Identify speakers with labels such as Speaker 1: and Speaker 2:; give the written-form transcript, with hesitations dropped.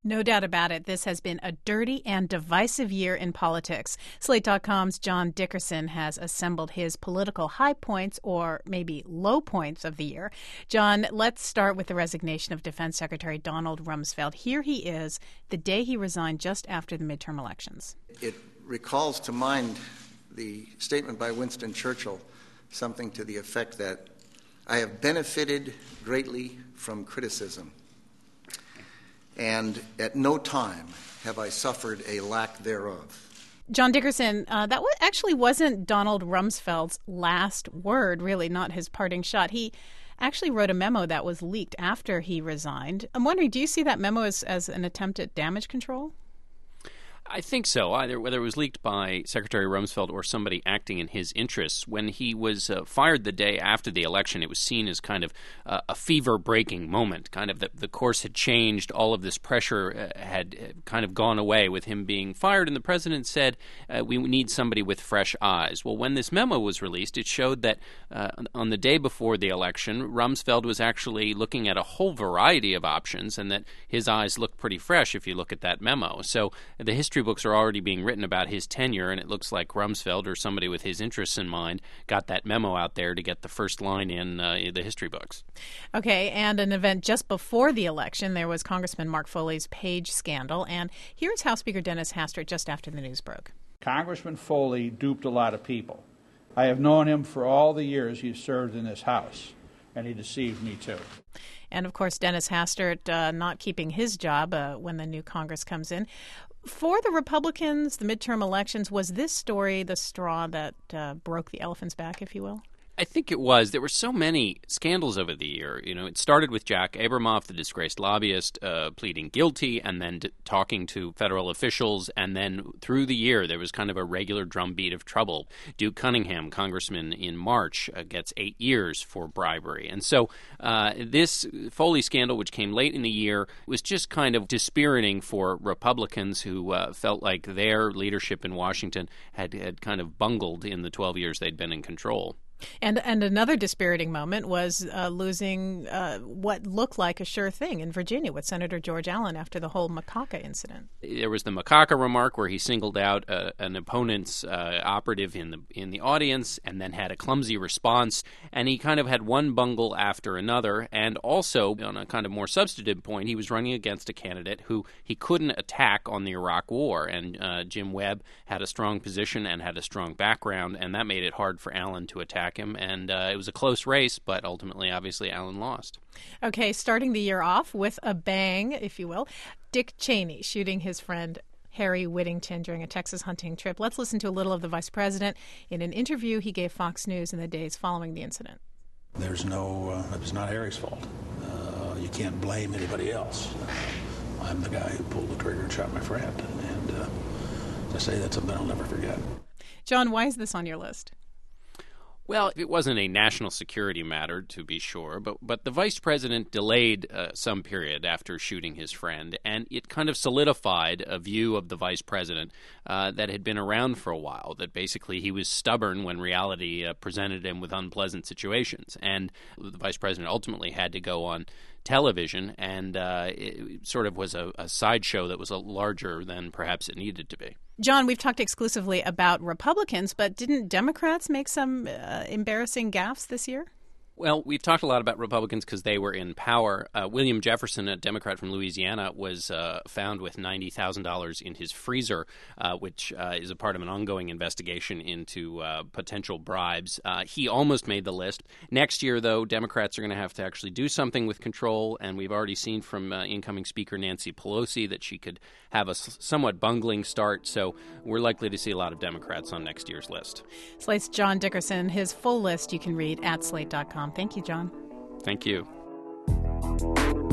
Speaker 1: No doubt about it. This has been a dirty and divisive year in politics. Slate.com's John Dickerson has assembled his political high points, or maybe low points, of the year. John, let's start with the resignation of Defense Secretary Donald Rumsfeld. Here he is, the day he resigned just after the midterm elections.
Speaker 2: It recalls to mind the statement by Winston Churchill, something to the effect that I have benefited greatly from criticism, and at no time have I suffered a lack thereof.
Speaker 1: John Dickerson, that actually wasn't Donald Rumsfeld's last word, really, not his parting shot. He actually wrote a memo that was leaked after he resigned. I'm wondering, do you see that memo as an attempt at damage control?
Speaker 3: I think so, either whether it was leaked by Secretary Rumsfeld or somebody acting in his interests. When he was fired the day after the election, it was seen as kind of a fever-breaking moment. Kind of the course had changed. All of this pressure had kind of gone away with him being fired. And the president said, we need somebody with fresh eyes. Well, when this memo was released, it showed that on the day before the election, Rumsfeld was actually looking at a whole variety of options and that his eyes looked pretty fresh if you look at that memo. So the history books are already being written about his tenure, and it looks like Rumsfeld or somebody with his interests in mind got that memo out there to get the first line in the history books.
Speaker 1: Okay, and an event just before the election, there was Congressman Mark Foley's Page scandal, and here's House Speaker Dennis Hastert just after the news broke.
Speaker 4: Congressman Foley duped a lot of people. I have known him for all the years he's served in this House, and he deceived me too.
Speaker 1: And, of course, Dennis Hastert not keeping his job when the new Congress comes in. For the Republicans, the midterm elections, was this story the straw that broke the elephant's back, if you will?
Speaker 3: I think it was. There were so many scandals over the year. You know, it started with Jack Abramoff, the disgraced lobbyist, pleading guilty and then talking to federal officials. And then through the year, there was kind of a regular drumbeat of trouble. Duke Cunningham, congressman in March, gets 8 years for bribery. And so this Foley scandal, which came late in the year, was just kind of dispiriting for Republicans who felt like their leadership in Washington had kind of bungled in the 12 years they'd been in control.
Speaker 1: And another dispiriting moment was losing what looked like a sure thing in Virginia with Senator George Allen after the whole Macaca incident.
Speaker 3: There was the Macaca remark where he singled out an opponent's operative in the audience and then had a clumsy response. And he kind of had one bungle after another. And also, on a kind of more substantive point, he was running against a candidate who he couldn't attack on the Iraq War. And Jim Webb had a strong position and had a strong background, and that made it hard for Allen to attack him, and it was a close race, but ultimately, obviously, Allen lost.
Speaker 1: Okay, starting the year off with a bang, if you will, Dick Cheney shooting his friend Harry Whittington during a Texas hunting trip. Let's listen to a little of the vice president in an interview he gave Fox News in the days following the incident.
Speaker 5: It was not Harry's fault. You can't blame anybody else. I'm the guy who pulled the trigger and shot my friend, and as I say, that's something I'll never forget.
Speaker 1: John, why is this on your list?
Speaker 3: Well, it wasn't a national security matter, to be sure, but the vice president delayed some period after shooting his friend, and it kind of solidified a view of the vice president that had been around for a while, that basically he was stubborn when reality presented him with unpleasant situations. And the vice president ultimately had to go on television, and it sort of was a sideshow that was larger than perhaps it needed to be.
Speaker 1: John, we've talked exclusively about Republicans, but didn't Democrats make some embarrassing gaffes this year?
Speaker 3: Well, we've talked a lot about Republicans because they were in power. William Jefferson, a Democrat from Louisiana, was found with $90,000 in his freezer, which is a part of an ongoing investigation into potential bribes. He almost made the list. Next year, though, Democrats are going to have to actually do something with control, and we've already seen from incoming Speaker Nancy Pelosi that she could have a somewhat bungling start, so we're likely to see a lot of Democrats on next year's list.
Speaker 1: Slate's John Dickerson. His full list you can read at slate.com. Thank you, John.
Speaker 3: Thank you.